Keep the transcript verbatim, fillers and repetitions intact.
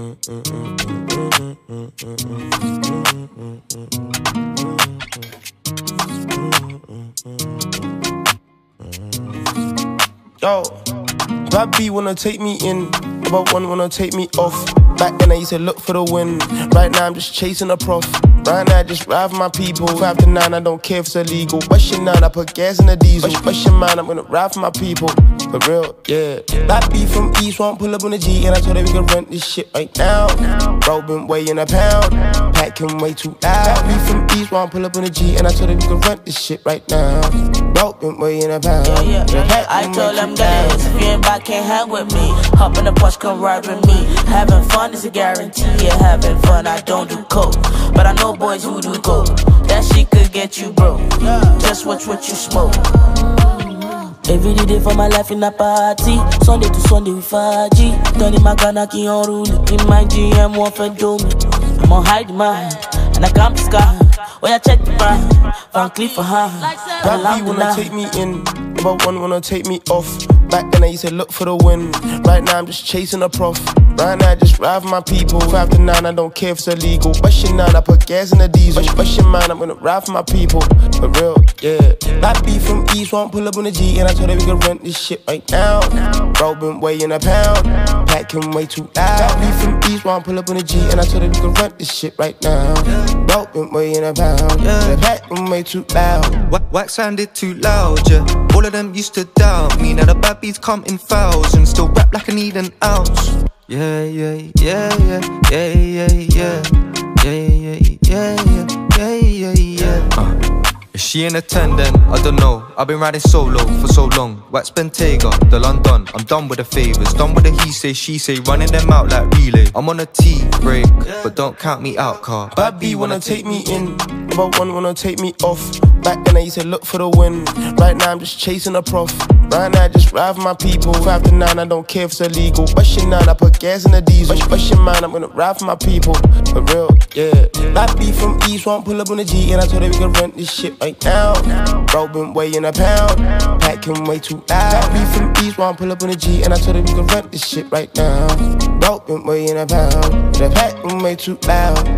Yo, bad B wanna take me in, but one wanna take me off. Back then I used to look for the win. Right now I'm just chasing a prof. Right now I just ride for my people. Five to nine, I don't care if it's illegal. What's your nine? I put gas in the diesel. What's your mind? I'm gonna ride for my people. For real, yeah. That B from East won't pull up on the G, and I told her we could rent this shit right now. Bro been weighing a pound, packing way too loud. That B from East won't pull up on the G, and I told her we could rent this shit right now. Bro been weighing a pound. Yeah, yeah, yeah. I told them guys, if you ain't back, can't hang with me. Hop in the Porsche, come ride with me. Having fun is a guarantee. Yeah, having fun, I don't do coke, but I know boys who do coke. That shit could get you broke. Just watch what you smoke. Every day for my life in a party. Sunday to Sunday with five G. Turning my Kanaki on rule. In my G M, one for do me. I'm on high demand, and I come to sky. Oh yeah, check the brand. Van Cleef for her. That B wanna take me in, but one wanna take me off. Back then I used to look for the win. Right now I'm just chasing a prof. Right now I just ride for my people. Five to nine, I don't care if it's illegal. What's your nine? I put gas in the diesel. What's your mind? I'm gonna ride for my people. For real, yeah. That B from East won't pull up on the G, and I told her we could rent this shit right now. Bro been weighing a pound, packing way too loud. That B from East won't pull up on the G, and I told her we could rent this shit right now. Bro been weighing a pound, the pack been way too loud. Wax, wax sounded too loud, yeah. All of them used to doubt me. Now the bad beats come in thousands. Still rap like I need an ounce. Yeah, yeah, yeah, yeah, yeah, yeah, yeah, yeah, yeah, yeah, yeah, yeah, yeah. Uh. Is she in attendant? I don't know. I've been riding solo for so long. Wax Bentayga, the London. I'm done with the favours, done with the he say, she say, running them out like relay. I'm on a tea break, but don't count me out, car. Bad B wanna take me in, but one wanna take me off. Back then I used to look for the win. Right now I'm just chasing a prof. Right now I just ride for my people. Five to nine, I don't care if it's illegal. What's your nine? I put gas in the diesel. What's your mind? I'm gonna ride for my people. For real, yeah. That B from East won't pull up on the G, and I told her we could rent this shit right now. Bro been weighing a pound, packing way too loud. That B from East won't pull up on the G, and I told her we could rent this shit right now. Bro been weighing a pound, the pack been way too loud.